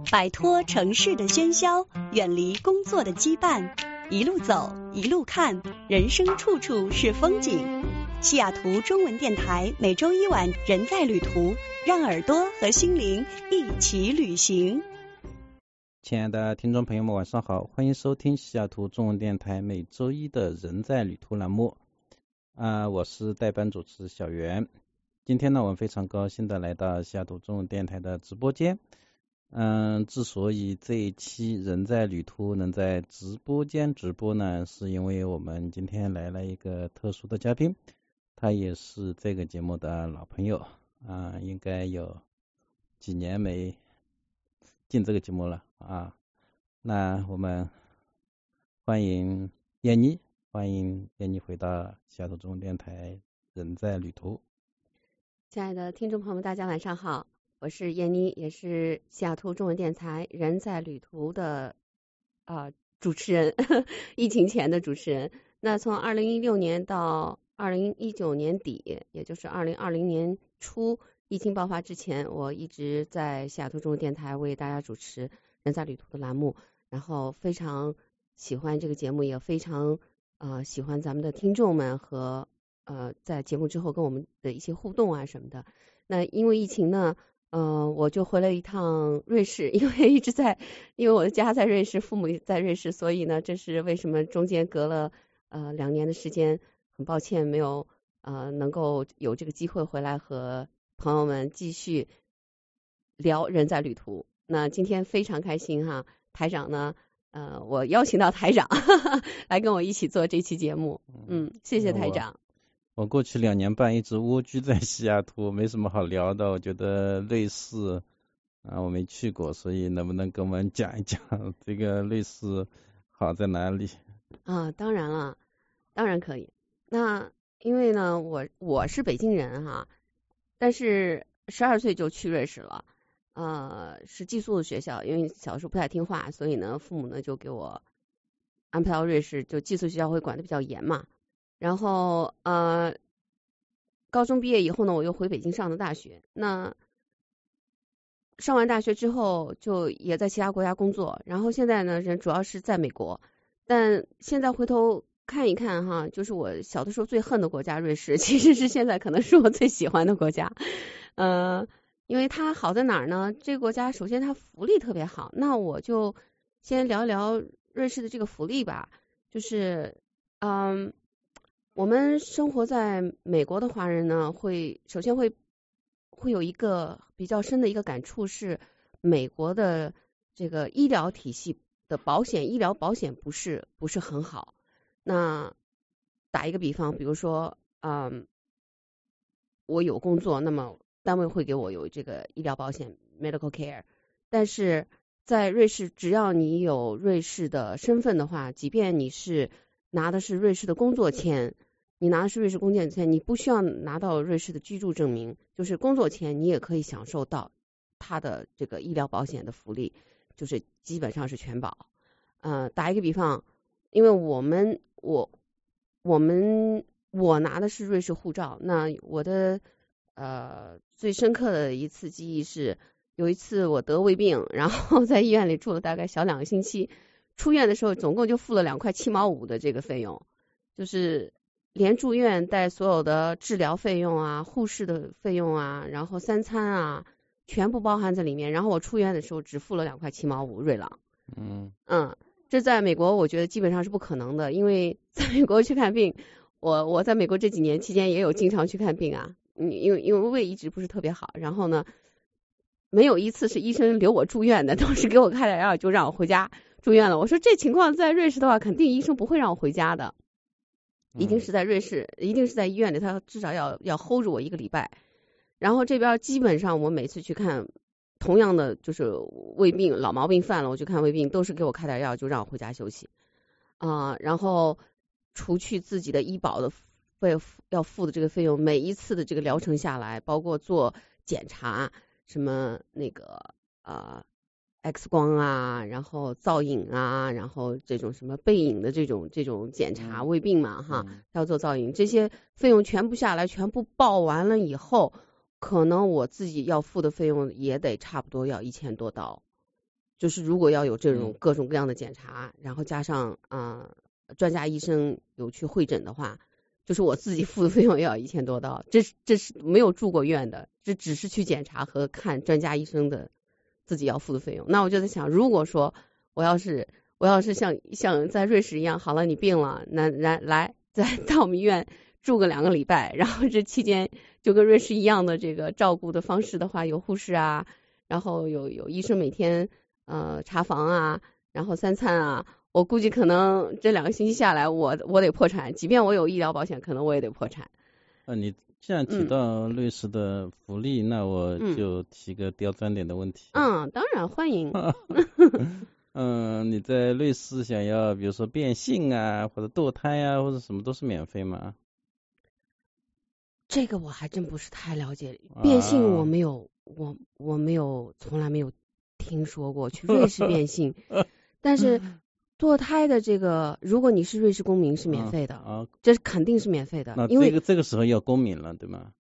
摆脱城市的喧嚣，远离工作的羁绊，一路走，一路看，人生处处是风景。西雅图中文电台每周一晚人在旅途，让耳朵和心灵一起旅行。 亲爱的听众朋友们，晚上好，欢迎收听西雅图中文电台每周一的人在旅途栏目。我是代班主持小袁。今天呢，我们非常高兴的来到西雅图中文电台的直播间。之所以这一期人在旅途能在直播间直播呢，是因为我们今天来了一个特殊的嘉宾，他也是这个节目的老朋友应该有几年没进这个节目了啊。那我们欢迎燕妮，欢迎燕妮回到西雅图中文电台人在旅途。 亲爱的听众朋友们，大家晚上好，我是燕妮，也是西雅图中文电台人在旅途的主持人，疫情前的主持人。那从2016年到2019年底，也就是2020年初疫情爆发之前，我一直在西雅图中文电台为大家主持人在旅途的栏目，然后非常喜欢这个节目，也非常喜欢咱们的听众们和在节目之后跟我们的一些互动啊什么的。那因为疫情呢，我就回了一趟瑞士，因为我的家在瑞士，父母在瑞士，所以呢，这是为什么中间隔了2年的时间，很抱歉没有能够有这个机会回来和朋友们继续聊人在旅途。那今天非常开心哈，台长呢我邀请到台长来跟我一起做这期节目。谢谢台长。 我过去2年半一直蜗居在西雅图，没什么好聊的。我觉得瑞士我没去过，所以能不能跟我们讲一讲这个瑞士好在哪里？ 当然了，当然可以。那因为呢，我是北京人哈，但是12岁就去瑞士了，是寄宿的学校，因为小时候不太听话，所以呢，父母呢就给我安排到瑞士，就寄宿学校会管得比较严嘛。然后高中毕业以后呢，我又回北京上的大学。那上完大学之后，就也在其他国家工作。然后现在呢，人主要是在美国。但现在回头看一看哈，就是我小的时候最恨的国家瑞士，其实是现在可能是我最喜欢的国家。因为它好在哪儿呢？这个国家首先它福利特别好。那我就先聊一聊瑞士的这个福利吧。就是我们生活在美国的华人呢，首先会有一个比较深的一个感触，是美国的这个医疗体系的医疗保险不是很好。那打一个比方，比如说我有工作，那么单位会给我有这个医疗保险 medical care， 但是在瑞士，只要你有瑞士的身份的话，即便你是拿的是瑞士的工作签，你拿的是瑞士工作签，你不需要拿到瑞士的居住证明，就是工作签，你也可以享受到它的这个医疗保险的福利，就是基本上是全保。打一个比方，因为我拿的是瑞士护照，那我的最深刻的一次记忆是，有一次我得胃病，然后在医院里住了大概小2个星期，出院的时候总共就付了2块7毛5的这个费用，就是连住院带所有的治疗费用啊、护士的费用啊，然后3餐啊，全部包含在里面。然后我出院的时候只付了2块7毛5瑞郎。这在美国我觉得基本上是不可能的，因为在美国去看病，我在美国这几年期间也有经常去看病啊，因为胃一直不是特别好，然后呢，没有一次是医生留我住院的，都是给我开点药就让我回家住院了。我说这情况在瑞士的话，肯定医生不会让我回家的，一定是在瑞士，一定是在医院里，他至少要 hold 住我1个礼拜。然后这边基本上我每次去看，同样的就是胃病老毛病犯了，我去看胃病都是给我开点药就让我回家休息然后除去自己的医保的要付的这个费用，每一次的这个疗程下来，包括做检查，什么那个X 光啊，然后造影啊，然后这种什么背影的这种检查，胃病嘛哈，要做造影，这些费用全部下来，全部报完了以后，可能我自己要付的费用也得差不多要1000多刀。 就是如果要有这种各种各样的检查，然后加上专家医生有去会诊的话，就是我自己付的费用也要1000多刀，这是没有住过院的，这只是去检查和看专家医生的自己要付的费用。那我就在想，如果说我要是像在瑞士一样，好了，你病了，来再到我们医院住个2个礼拜，然后这期间就跟瑞士一样的这个照顾的方式的话，有护士啊，然后有医生每天查房啊，然后3餐啊，我估计可能这2个星期下来，我得破产，即便我有医疗保险，可能我也得破产。 你既然提到瑞士的福利，那我就提个刁钻点的问题。 当然欢迎。 你在瑞士想要比如说变性啊，或者堕胎啊，或者什么都是免费吗？ 这个我还真不是太了解，变性我没有，我没有，从来没有听说过去瑞士变性，但是堕胎的这个，如果你是瑞士公民是免费的，这肯定是免费的。 那因为这个时候要公民了，对吗？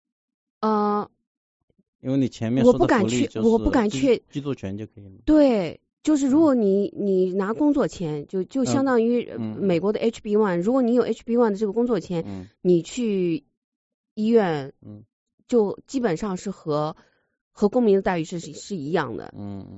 因为你前面说的福利就是我不敢去居住权就可以了。 对，就是如果你拿工作签，就相当于美国的 HB1，如果你有 HB1 的这个工作签，你去医院，就基本上是和公民的待遇是一样的。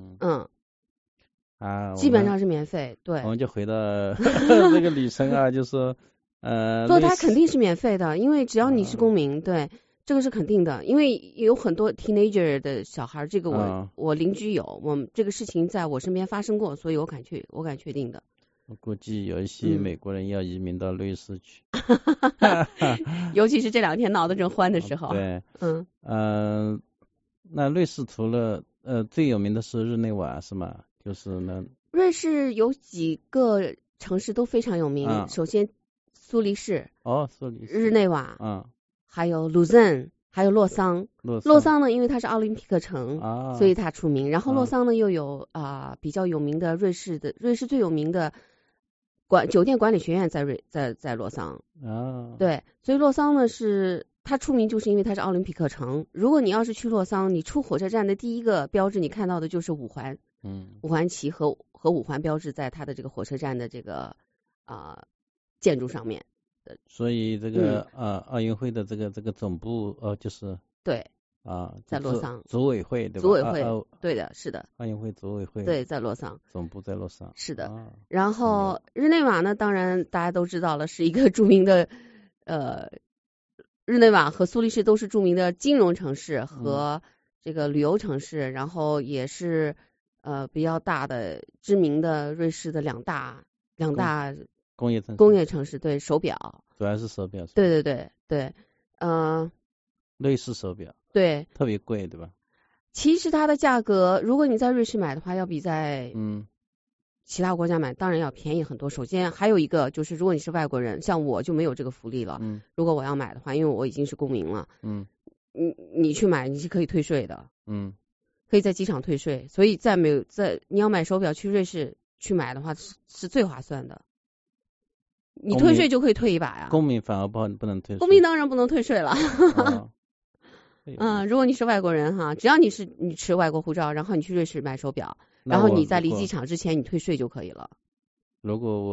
基本上是免费。对， 我们就回到这个旅程啊，就是说堕胎肯定是免费的，因为只要你是公民，对，这个是肯定的。因为有很多 teenager 的小孩，这个我邻居有，我们这个事情在我身边发生过，所以我敢确定的。 我估计有一些美国人要移民到瑞士去， 尤其是这2天闹得正欢的时候。 对，那瑞士除了最有名的是日内瓦是吗？就是呢， 瑞士有几个城市都非常有名。首先苏黎世，日内瓦，还有卢森，还有洛桑。洛桑呢，因为它是奥林匹克城，所以它出名。然后洛桑呢，又有比较有名的瑞士最有名的酒店管理学院在洛桑。对，所以洛桑呢是它出名，就是因为它是奥林匹克城。如果你要是去洛桑，你出火车站的第一个标志，你看到的就是5环。5环旗和5环标志在它的这个火车站的这个建筑上面。 所以这个奥运会的这个总部就是对在洛桑组委会对吧？ 组委会对的，是的。 奥运会组委会对，在洛桑， 总部在洛桑。 是的。然后日内瓦呢，当然大家都知道了，是一个著名的日内瓦和苏黎世都是著名的金融城市和这个旅游城市，然后也是比较大的知名的瑞士的两大工业城市。对，手表主要是手表。 对， 瑞士手表对特别贵对吧？ 其实它的价格，如果你在瑞士买的话，要比在其他国家买当然要便宜很多。首先还有一个就是，如果你是外国人，像我就没有这个福利了。如果我要买的话，因为我已经是公民了，你去买你是可以退税的。可以在机场退税，所以你要买手表去瑞士去买的话是最划算的。你退税就可以退一把呀。 公民反而不能退税。 公民当然不能退税了。如果你是外国人哈，只要你持外国护照，然后你去瑞士买手表，然后你在离机场之前你退税就可以了。 如果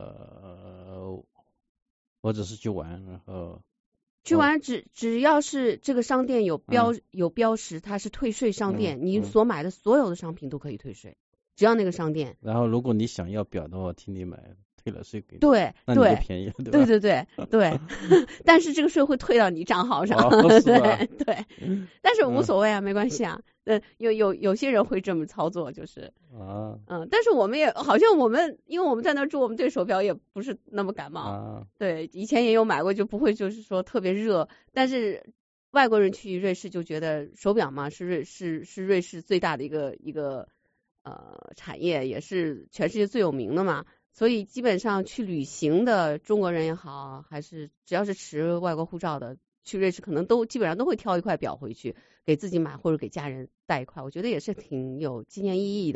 我只是去玩，然后去玩只要是这个商店有标识，它是退税商店，你所买的所有的商品都可以退税，只要那个商店。 然后如果你想要表的话，替你买，退了税给你。 对， 那你就便宜了，对吧？ 对。但是这个税会退到你账号上。对。但是无所谓啊，没关系啊。有些人会这么操作，就是但是我们也好像因为我们在那住，我们对手表也不是那么感冒。对，以前也有买过，就不会就是说特别热。但是外国人去瑞士就觉得手表嘛是瑞士最大的一个产业，也是全世界最有名的嘛。所以基本上去旅行的中国人也好，还是只要是持外国护照的，去瑞士可能基本上都会挑一块表回去给自己买，或者给家人带一块，我觉得也是挺有纪念意义的。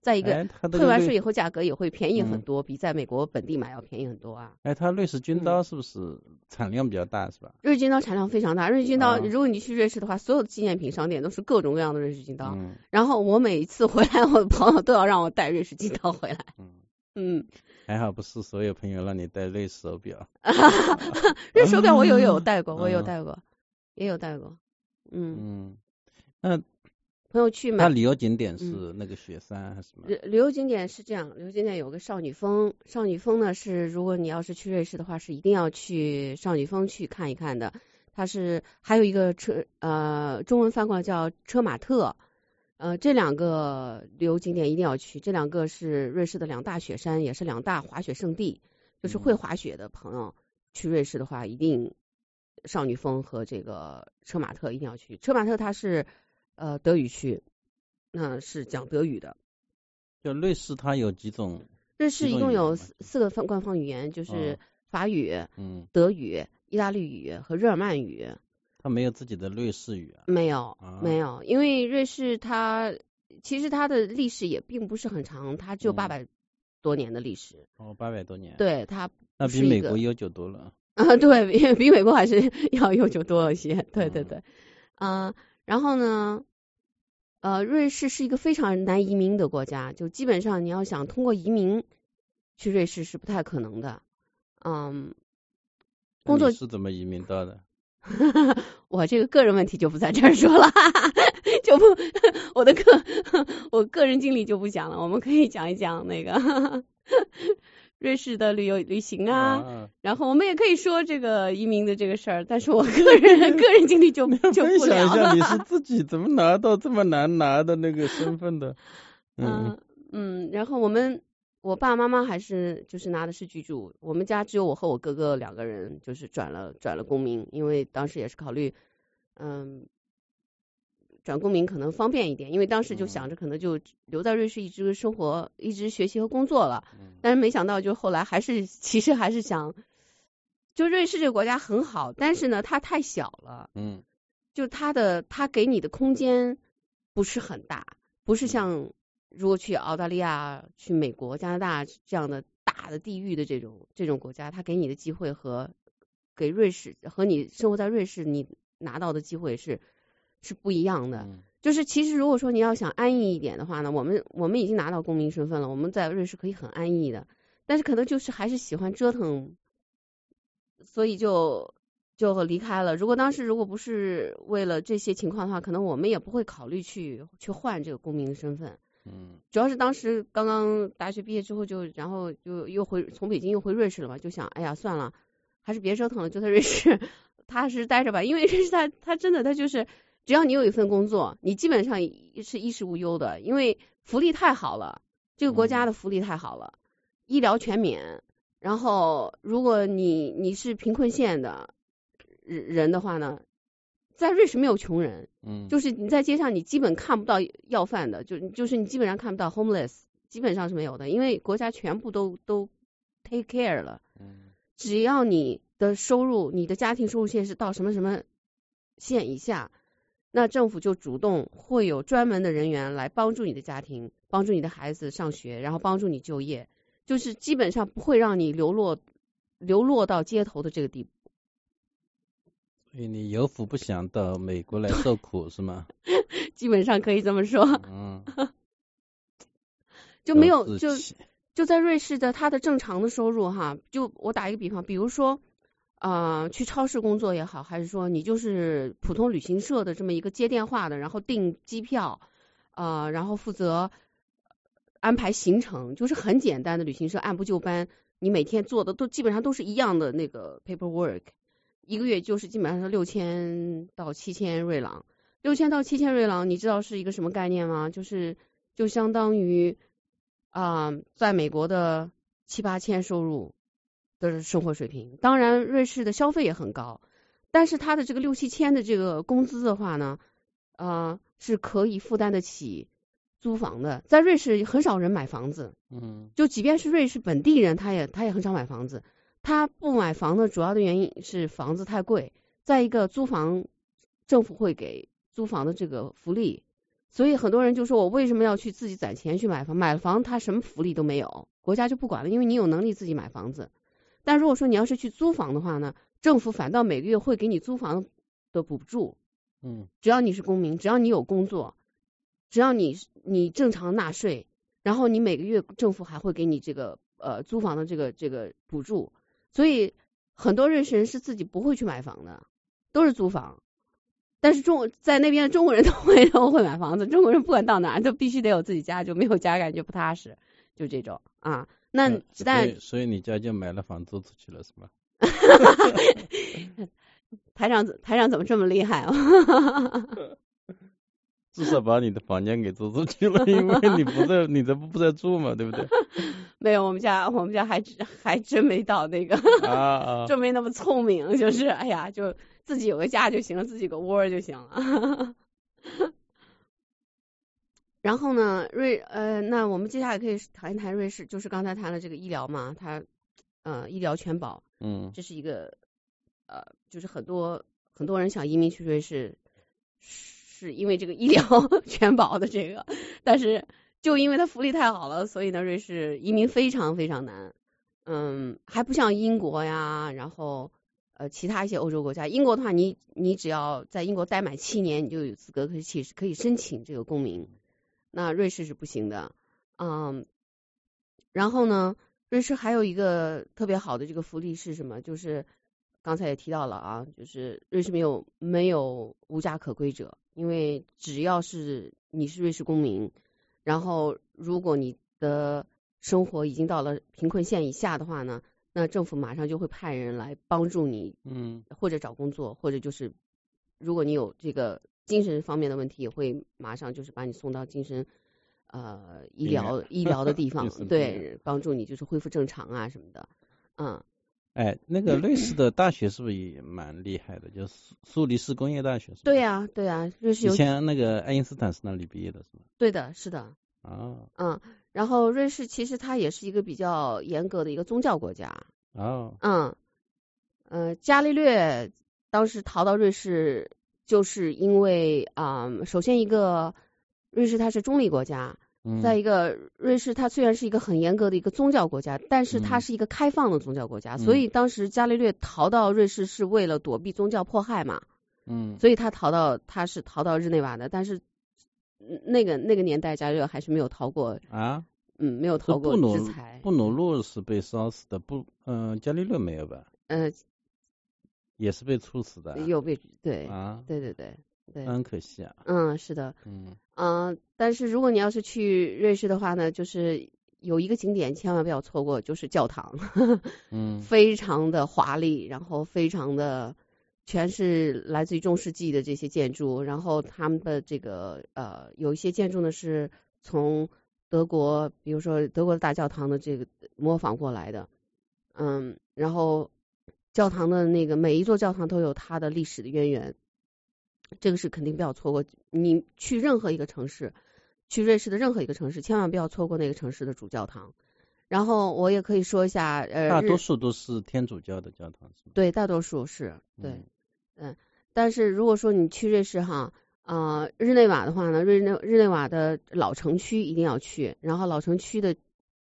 再一个它退完税以后价格也会便宜很多，比在美国本地买要便宜很多啊。 它瑞士军刀是不是产量比较大是吧？ 瑞士军刀产量非常大，瑞士军刀如果你去瑞士的话，所有的纪念品商店都是各种各样的瑞士军刀。然后我每一次回来，我的朋友都要让我带瑞士军刀回来。 还好不是所有朋友让你带瑞士手表。 瑞士手表我有带过，也有带过。 那朋友去买。 它旅游景点是那个雪山还是什么？ 旅游景点是这样，旅游景点有个少女峰，少女峰呢是如果你要是去瑞士的话，是一定要去少女峰去看一看的。它是还有一个中文翻过来叫车马特。这两个旅游景点一定要去，这两个是瑞士的2大雪山，也是2大滑雪胜地。就是会滑雪的朋友去瑞士的话，一定少女峰和这个车马特一定要去。车马特它是德语区，那是讲德语的。 就瑞士它有几种？ 瑞士一共有4个官方语言，就是法语、德语、意大利语和日耳曼语。 它没有自己的瑞士语啊？ 没有，因为瑞士其实它的历史也并不是很长，它只有800多年的历史。 800多年。 对，它那比美国悠久多了。 对，比美国还是要悠久多一些。对。然后呢，瑞士是一个非常难移民的国家，就基本上你要想通过移民去瑞士是不太可能的。工作你是怎么移民到的？ 我这个个人问题就不在这儿说了，我个人经历就不讲了，我们可以讲一讲那个瑞士的旅行啊，然后我们也可以说这个移民的这个事儿，但是我个人经历就不聊了。 分享一下你是自己怎么拿到这么难拿的那个身份的？ 然后我爸爸妈妈还是就是拿的是居住，我们家只有我和我哥哥2个人就是转了公民，因为当时也是考虑转公民可能方便一点，因为当时就想着可能就留在瑞士一直生活一直学习和工作了，但是没想到就后来其实还是想，就瑞士这个国家很好，但是呢它太小了，就它给你的空间不是很大，不是像如果去澳大利亚、去美国、加拿大这样的大的地域的这种国家，它给你的机会和给瑞士和你生活在瑞士你拿到的机会是不一样的。就是其实如果说你要想安逸一点的话呢，我们已经拿到公民身份了，我们在瑞士可以很安逸的，但是可能就是还是喜欢折腾，所以就离开了。如果不是为了这些情况的话，可能我们也不会考虑去换这个公民的身份。主要是当时刚刚大学毕业之后然后就从北京又回瑞士了嘛，就想哎呀算了，还是别折腾了，就在瑞士踏实待着吧。因为瑞士它真的它就是只要你有一份工作，你基本上是衣食无忧的，因为福利太好了，这个国家的福利太好了，医疗全免，然后如果你是贫困县的人的话呢，在瑞士没有穷人，就是你在街上你基本看不到要饭的，就是你基本上看不到 homeless， 基本上是没有的，因为国家全部都 take care 了。只要你的收入，你的家庭收入线是到什么什么线以下，那政府就主动会有专门的人员来帮助你的家庭，帮助你的孩子上学，然后帮助你就业，就是基本上不会让你流落到街头的这个地步。 所以你有福不想到美国来受苦是吗？ 基本上可以这么说。就没有就在瑞士的他的正常的收入哈，就我打一个比方，比如说去超市工作也好，还是说你就是普通旅行社的这么一个接电话的，然后订机票然后负责安排行程，就是很简单的旅行社按部就班，你每天做的基本上都是一样的那个 paperwork，一个月就是基本上是6000到7000瑞郎，6000到7000瑞郎，你知道是一个什么概念吗？就相当于在美国的7、8千收入的生活水平。当然，瑞士的消费也很高，但是他的这个6、7千的这个工资的话呢，是可以负担得起租房的。在瑞士很少人买房子，就即便是瑞士本地人，他也很少买房子。他不买房的主要的原因是房子太贵，再一个租房政府会给租房的这个福利， 所以很多人就说我为什么要去自己攒钱去买房？买了房他什么福利都没有，国家就不管了，因为你有能力自己买房子。但如果说你要是去租房的话呢，政府反倒每个月会给你租房的补助。只要你是公民，只要你有工作，只要你正常纳税，然后你每个月政府还会给你这个租房的这个补助。所以很多瑞士人是自己不会去买房的，都是租房。但是在那边的中国人都会买房子，中国人不管到哪都必须得有自己家，就没有家感觉不踏实，就这种啊。那所以你家就买了房租出去了是吗？ 台长怎么这么厉害啊？ 至少把你的房间给租出去了，因为你这不在住嘛，对不对？ 没有，我们家还真没到那个真没那么聪明，就是哎呀，就自己有个家就行了，自己有个窝就行了。然后呢，那我们接下来可以谈一谈瑞士，就是刚才谈了这个医疗嘛，它医疗全保，这是一个就是很多人想移民去瑞士，是因为这个医疗全保的这个，但是就因为它福利太好了，所以呢，瑞士移民非常非常难。还不像英国呀，然后其他一些欧洲国家。英国的话，你只要在英国待满7年，你就有资格可以申请这个公民。那瑞士是不行的。然后呢，瑞士还有一个特别好的这个福利是什么？就是刚才也提到了啊，就是瑞士没有无家可归者，因为只要是你是瑞士公民，然后如果你的生活已经到了贫困线以下的话呢，那政府马上就会派人来帮助你，或者找工作，或者就是如果你有这个精神方面的问题，也会马上就是把你送到精神医疗的地方，对，帮助你就是恢复正常啊什么的。 那个瑞士的大学是不是也蛮厉害的？就是苏黎世工业大学是吧？ 对呀，瑞士有。 以前那个爱因斯坦是那里毕业的是吗？ 对的，是的。然后瑞士其实它也是一个比较严格的一个宗教国家。伽利略当时逃到瑞士，就是因为首先一个瑞士它是中立国家。再一个，瑞士它虽然是一个很严格的一个宗教国家，但是它是一个开放的宗教国家，所以当时伽利略逃到瑞士是为了躲避宗教迫害嘛，所以他是逃到日内瓦的，但是那个年代伽利略还是没有逃过没有逃过制裁。 布努诺是被烧死的，伽利略没有吧？也是被处死的。 有被对。 很可惜啊。 是的。但是如果你要是去瑞士的话呢，就是有一个景点千万不要错过，就是教堂。非常的华丽，然后非常的全是来自于中世纪的这些建筑，然后他们的这个有一些建筑呢是从德国，比如说德国的大教堂的这个模仿过来的。然后教堂的那个每一座教堂都有它的历史的渊源，这个是肯定不要错过。你去任何一个城市，去瑞士的任何一个城市，千万不要错过那个城市的主教堂。然后我也可以说一下， 大多数都是天主教的教堂是吗？ 对，大多数是，对。但是如果说你去瑞士日内瓦的话呢，日内瓦的老城区一定要去，然后老城区的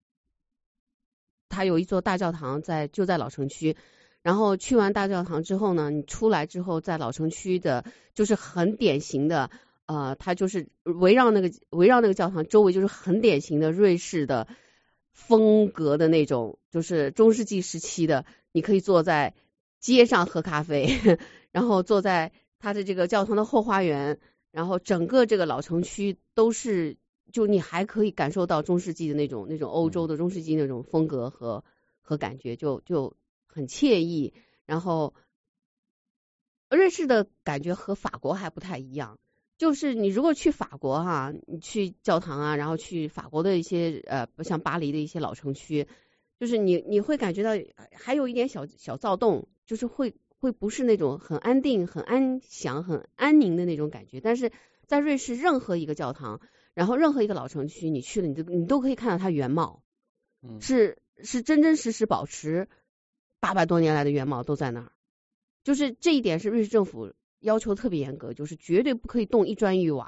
它有一座大教堂就在老城区。然后去完大教堂之后呢，你出来之后，在老城区的，就是很典型的，它就是围绕那个教堂周围就是很典型的瑞士的风格的那种，就是中世纪时期的。你可以坐在街上喝咖啡，然后坐在它的这个教堂的后花园，然后整个这个老城区都是，就你还可以感受到中世纪的那种欧洲的中世纪那种风格和感觉，就很惬意。然后瑞士的感觉和法国还不太一样，就是你如果去法国你去教堂啊，然后去法国的一些像巴黎的一些老城区，就是你会感觉到还有一点小躁动，就是会不是那种很安定、很安详、很安宁的那种感觉。但是在瑞士任何一个教堂，然后任何一个老城区，你去了你都可以看到它原貌，是真真实实保持800多年来的原貌都在那儿。就是这一点是瑞士政府要求特别严格，就是绝对不可以动一砖一瓦，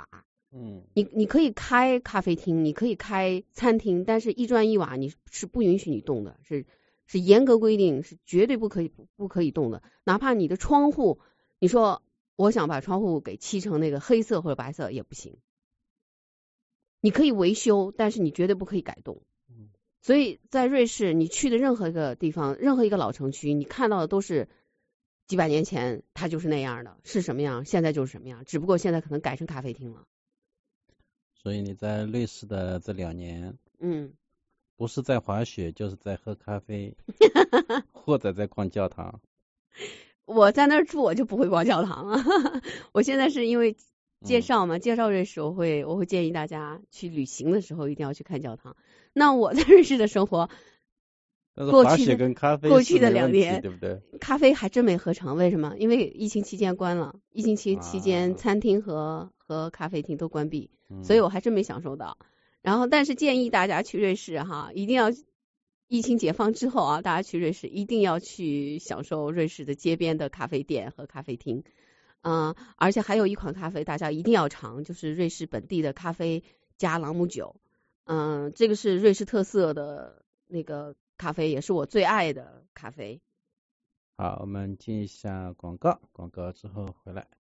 你可以开咖啡厅，你可以开餐厅，但是一砖一瓦你是不允许你动的，是严格规定，是绝对不可以动的。哪怕你的窗户，你说我想把窗户给漆成那个黑色或者白色也不行。你可以维修，但是你绝对不可以改动。所以在瑞士，你去的任何一个地方，任何一个老城区，你看到的都是几百年前它就是那样的，是什么样，现在就是什么样，只不过现在可能改成咖啡厅了。 所以你在瑞士的这2年，不是在滑雪，就是在喝咖啡，或者在逛教堂。 我在那儿住，我就不会逛教堂了。我现在是因为介绍瑞士，我会建议大家去旅行的时候一定要去看教堂。那我在瑞士的生活， 滑雪跟咖啡过去的2年， 对不对？ 咖啡还真没喝成，为什么？因为疫情期间关了，疫情期间餐厅和咖啡厅都关闭，所以我还真没享受到。然后，但是建议大家去瑞士哈，一定要疫情解放之后啊，大家去瑞士一定要去享受瑞士的街边的咖啡店和咖啡厅。而且还有一款咖啡大家一定要尝，就是瑞士本地的咖啡加朗姆酒。这个是瑞士特色的那个咖啡，也是我最爱的咖啡。 好，我们进一下广告之后回来。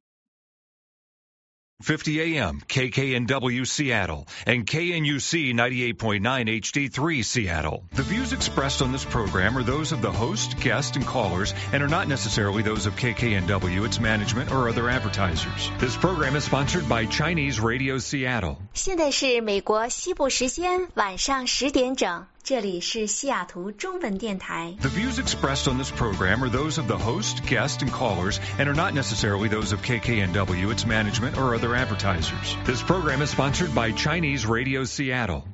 50 AM, KKNW Seattle, and KNUC 98.9 HD3 Seattle. The views expressed on this program are those of the host, guest, and callers, and are not necessarily those of KKNW, its management, or other advertisers. This program is sponsored by Chinese Radio Seattle. 现在是美国西部时间晚上10点整。这里是西雅图中文电台。 The views expressed on this program are those of the host, guest, and callers, and are not necessarily those of KKNW, its management, or other advertisers. This program is sponsored by Chinese Radio Seattle.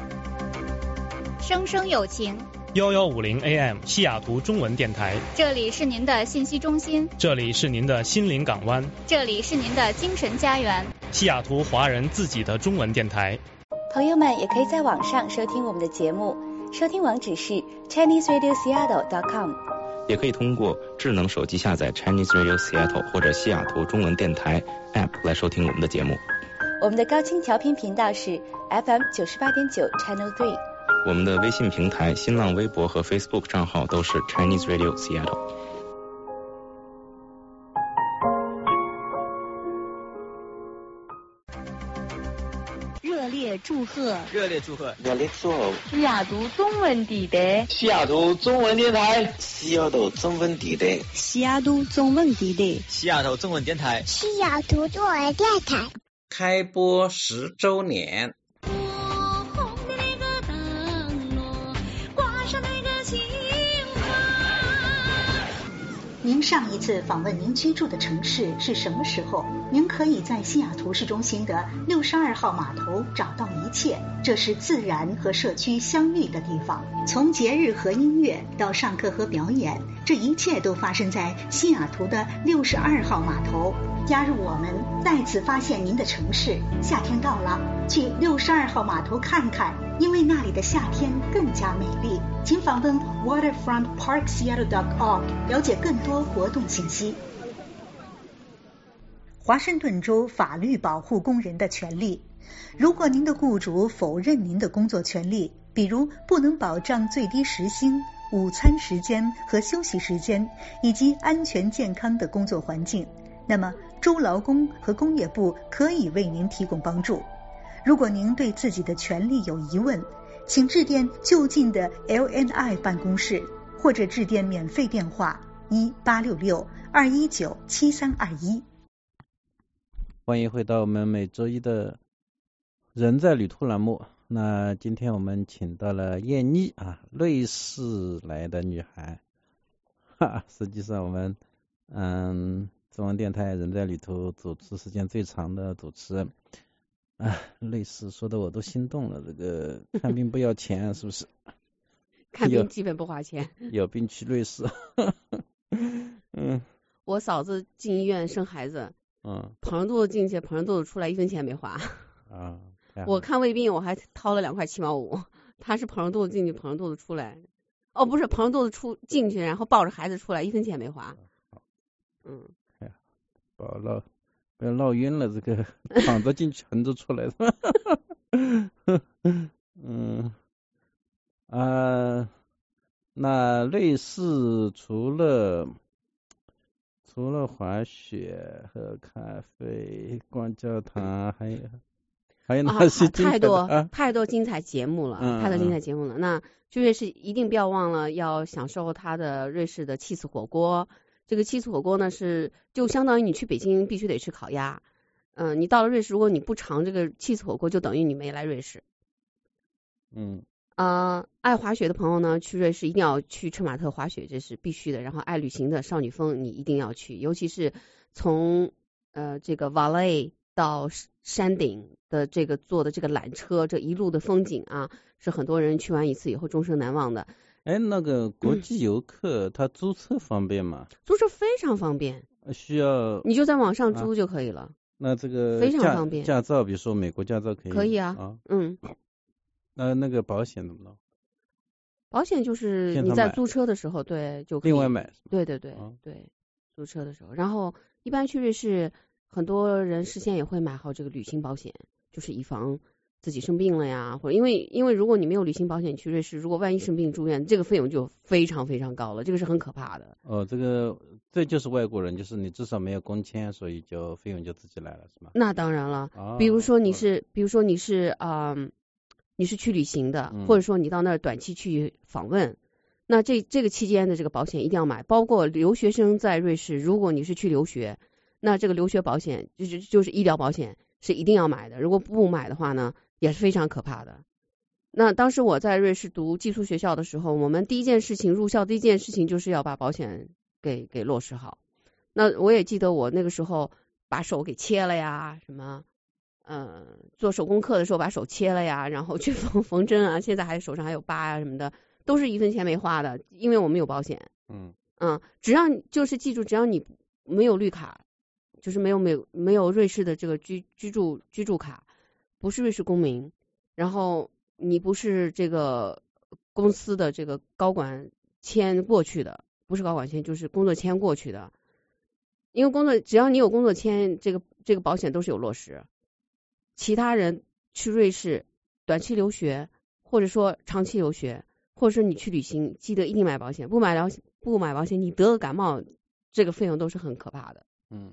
生生有情 1150 AM 西雅图中文电台， 这里是您的信息中心， 这里是您的心灵港湾， 这里是您的精神家园， 西雅图华人自己的中文电台。 朋友们也可以在网上收听我们的节目，收听网址是 ChineseRadioSeattle.com， 也可以通过智能手机下载 Chinese Radio Seattle 或者西雅图中文电台 App 来收听我们的节目。 我们的高清调频频道是 FM 98.9 Channel 3。 我们的微信平台、新浪微博和 Facebook 账号都是 Chinese Radio Seattle。 热烈祝贺西雅图中文地带， 西雅图中文电台， 西雅图中文地带， 西雅图中文地带， 西雅图中文电台， 西雅图中文电台开播10周年。 您上一次访问您居住的城市是什么时候？您可以在西雅图市中心的62号码头找到一切，这是自然和社区相遇的地方。从节日和音乐到上课和表演，这一切都发生在西雅图的62号码头。加入我们，再次发现您的城市。夏天到了，去62号码头看看，因为那里的夏天更加美丽。请访问 waterfrontparkseattle.org 了解更多活动信息。华盛顿州法律保护工人的权利。如果您的雇主否认您的工作权利，比如不能保障最低时薪、午餐时间和休息时间，以及安全健康的工作环境，那么州劳工和工业部可以为您提供帮助。如果您对自己的权利有疑问，请致电就近的 LNI 办公室，或者致电免费电话1866-219-7321。 欢迎回到我们每周一的人在旅途栏目。那今天我们请到了燕妮啊，瑞士来的女孩。实际上我们中文电台人在旅途主持时间最长的主持人。瑞士说的我都心动了，这个看病不要钱是不是？ 看病基本不花钱。 有病去瑞士。 我嫂子进医院生孩子，捧着肚子进去，捧着肚子出来，1分钱没花。我看胃病我还掏了2块7毛5，他是捧着肚子进去，捧着肚子出来。哦，不是捧着肚子进去，然后抱着孩子出来，1分钱没花。 保了不要闹晕了，这个躺着进去横着出来的。那瑞士除了滑雪和咖啡、逛教堂，还有哪些精彩的太多精彩节目了，太多精彩节目了。那去瑞士一定不要忘了要享受它的瑞士的起司火锅。这个起司火锅呢就相当于你去北京必须得吃烤鸭。你到了瑞士，如果你不尝这个起司火锅，就等于你没来瑞士。爱滑雪的朋友呢，去瑞士一定要去策马特滑雪，这是必须的。然后爱旅行的少女峰你一定要去，尤其是从这个瓦雷到山顶的这个坐的这个缆车，这一路的风景啊，是很多人去完一次以后终生难忘的。 那个国际游客他租车方便吗？ 租车非常方便， 需要你就在网上租就可以了。 那这个非常方便。 驾照，比如说美国驾照可以？ 可以啊。 那个保险怎么弄？ 保险就是你在租车的时候，对，就可以另外买。 对，租车的时候。然后一般去瑞士，很多人事先也会买好这个旅行保险，就是以防自己生病了呀，或者因为如果你没有旅行保险去瑞士，如果万一生病住院，这个费用就非常非常高了，这个是很可怕的。 这就是外国人，就是你至少没有工签，所以就费用就自己来了，是吗？ 那当然了。比如说你是你是去旅行的，或者说你到那儿短期去访问，那这个期间的这个保险一定要买。包括留学生在瑞士，如果你是去留学，那这个留学保险就是医疗保险是一定要买的。如果不买的话呢，也是非常可怕的。那当时我在瑞士读寄宿学校的时候，我们入校第一件事情就是要把保险给落实好。那我也记得我那个时候把手给切了呀，什么做手工课的时候把手切了呀，然后去缝针啊，现在手上还有疤啊什么的，都是1分钱没花的，因为我们有保险。只要就是记住，只要你没有绿卡，就是没有瑞士的这个居住卡，不是瑞士公民，然后你不是这个公司的这个高管签过去的，不是高管签就是工作签过去的，因为只要你有工作签，这个保险都是有落实。其他人去瑞士短期留学，或者说长期留学，或者说你去旅行，记得一定买保险。不买保险，你得个感冒，这个费用都是很可怕的。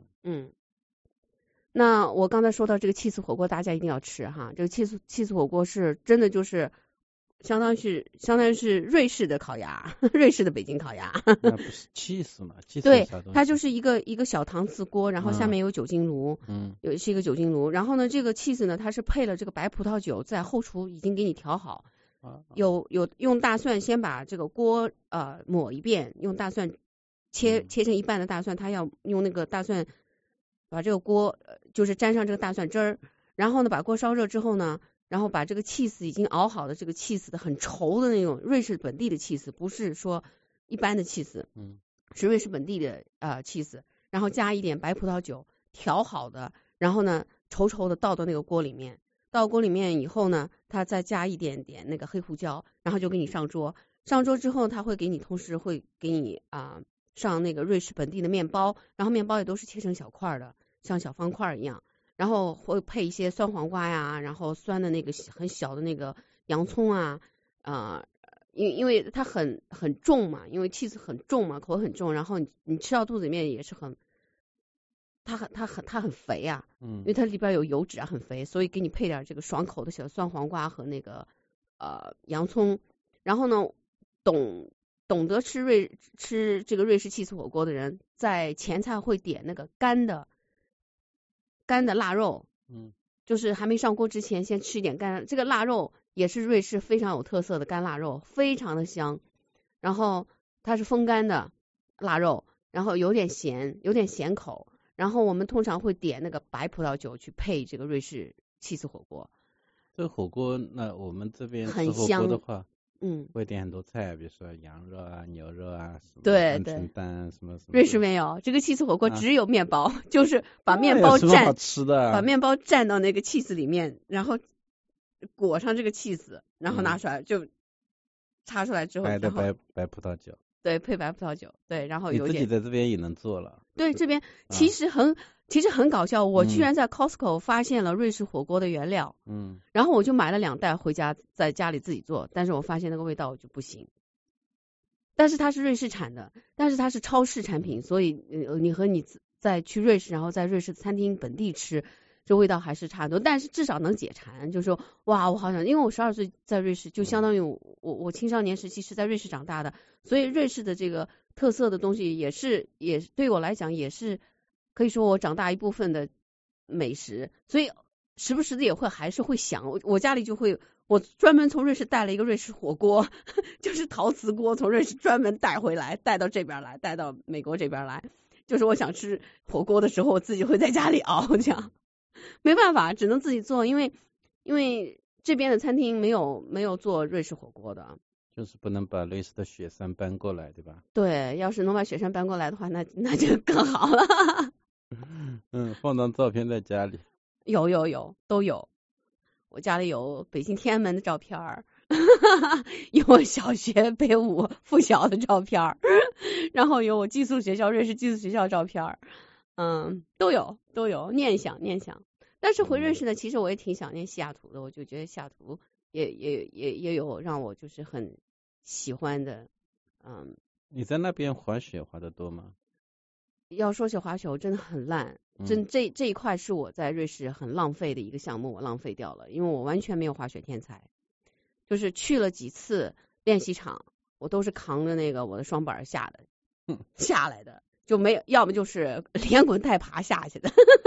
那我刚才说到这个起司火锅，大家一定要吃哈。这个起司火锅是真的就是相当于是瑞士的烤鸭，瑞士的北京烤鸭。 那不是起司吗？ 对，它就是一个小搪瓷锅，然后下面有酒精炉，是一个酒精炉。然后呢，这个起司呢，它是配了这个白葡萄酒，在后厨已经给你调好。有用大蒜先把这个锅抹一遍，用大蒜切成一半的大蒜，它要用那个大蒜把这个锅就是沾上这个大蒜汁儿，然后呢把锅烧热之后呢，然后把这个起司已经熬好的这个起司的很稠的那种瑞士本地的起司，不是说一般的起司，是瑞士本地的起司，然后加一点白葡萄酒调好的，然后呢稠稠的倒到那个锅里面，倒锅里面以后呢，它再加一点点那个黑胡椒，然后就给你上桌。上桌之后，他会给你同时会给你上那个瑞士本地的面包，然后面包也都是切成小块的，像小方块一样。然后会配一些酸黄瓜呀，然后酸的那个很小的那个洋葱啊，因为它很重嘛，因为起司很重嘛，口味很重，然后你吃到肚子里面也是它很肥啊，因为它里边有油脂啊，很肥，所以给你配点这个爽口的小酸黄瓜和那个洋葱。然后呢，懂得吃这个瑞士起司火锅的人，在前菜会点那个干的腊肉，就是还没上锅之前先吃一点这个腊肉也是瑞士非常有特色的干腊肉，非常的香。然后它是风干的腊肉，然后有点咸口。然后我们通常会点那个白葡萄酒去配这个瑞士起司火锅。 这个火锅，那我们这边很吃火锅的话， 嗯， 会点很多菜，比如说羊肉啊、牛肉啊，什么对鹌鹑蛋什么什么。 瑞士没有，这个起司火锅只有面包，就是把面有包什么好吃的把面包蘸到那个起司里面，然后裹上这个起司，然后拿出来就插出来之后， 白葡萄酒。 对，配白葡萄酒，对，然后有点。 你自己在这边也能做了。 对，这边其实很搞笑，我居然在 Costco 发现了瑞士火锅的原料，然后我就买了2袋回家，在家里自己做，但是我发现那个味道就不行。但是它是瑞士产的，但是它是超市产品，所以你和你再去瑞士，然后在瑞士餐厅本地吃，这味道还是差很多，但是至少能解馋。就是说，哇，我好想，因为我12岁在瑞士，就相当于我青少年时期是在瑞士长大的，所以瑞士的这个特色的东西也对我来讲也是可以说我长大一部分的美食，所以时不时的还是会想，我家里就会，我专门从瑞士带了一个瑞士火锅，就是陶瓷锅，从瑞士专门带回来，带到这边来，带到美国这边来，就是我想吃火锅的时候，我自己会在家里熬，这样没办法，只能自己做，因为这边的餐厅没有做瑞士火锅的。 就是不能把瑞士的雪山搬过来，对吧？ 对，要是能把雪山搬过来的话，那就更好了。 放张照片在家里。 有都有，我家里有北京天安门的照片有我小学北5附小的照片然后有我瑞士寄宿学校照片都有念想。但是回瑞士呢，其实我也挺想念西雅图的，我就觉得西雅图也有让我就是很喜欢的。 你在那边滑雪滑得多吗？ 要说起滑雪，我真的很烂，这一块是我在瑞士很浪费的一个项目，我浪费掉了，因为我完全没有滑雪天才，就是去了几次练习场，我都是扛着那个我的双板下来的，就没有，要么就是连滚带爬下去的。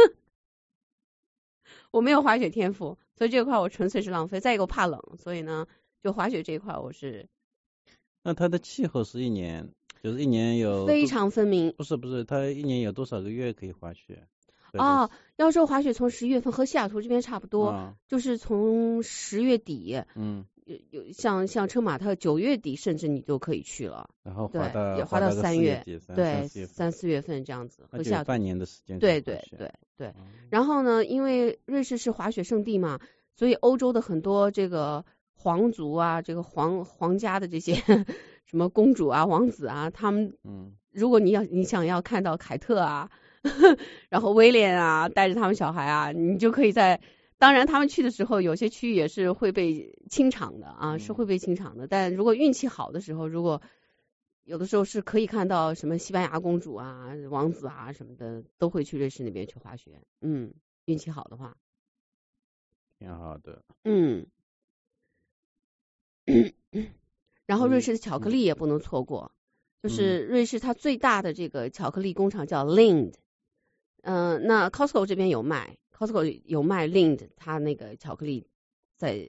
我没有滑雪天赋，所以这块我纯粹是浪费。再一个我怕冷，所以呢，就滑雪这一块我是。 那它的气候是一年有非常分明。 不是，它一年有多少个月可以滑雪？ 要说滑雪从10月份和西雅图这边差不多，就是从10月底，有像车马特9月底甚至你就可以去了， 然后滑到 3月， 对 ，3-4月份这样子，和西雅图半年的时间。 对。然后呢，因为瑞士是滑雪圣地嘛，所以欧洲的很多这个皇族啊，这个皇家的这些什么公主啊、王子啊，他们如果你想要看到凯特啊，然后威廉啊，带着他们小孩啊，你就可以当然他们去的时候，有些区域也是会被清场的啊，是会被清场的。但如果运气好的时候，如果有的时候是可以看到什么西班牙公主啊、王子啊什么的，都会去瑞士那边去滑雪。运气好的话， 挺好的。 然后瑞士的巧克力也不能错过，就是瑞士它最大的这个巧克力工厂叫 Lind，那 Costco 这边有卖 Lind， 它那个巧克力在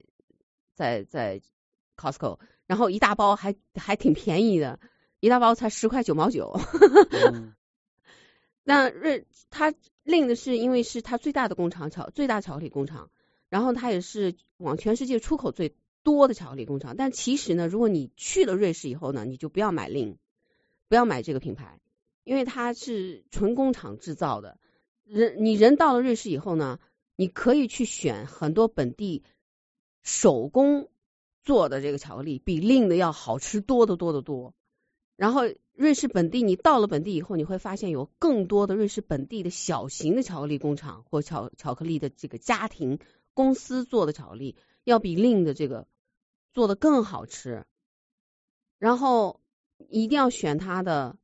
Costco， 然后一大包还挺便宜的，一大包才10块9毛9。那它 Lind 是因为是它最大的工厂，最大巧克力工厂，然后它也是往全世界出口最多的巧克力工厂。但其实呢，如果你去了瑞士以后呢，你就不要买 Lind， 不要买这个品牌，因为它是纯工厂制造的。你人到了瑞士以后呢，你可以去选很多本地手工做的这个巧克力，比 Lind 的要好吃多得多。然后瑞士本地，你到了本地以后，你会发现有更多的瑞士本地的小型的巧克力工厂或巧克力的这个家庭公司做的巧克力，要比 Lind 的这个做的更好吃。然后一定要选它的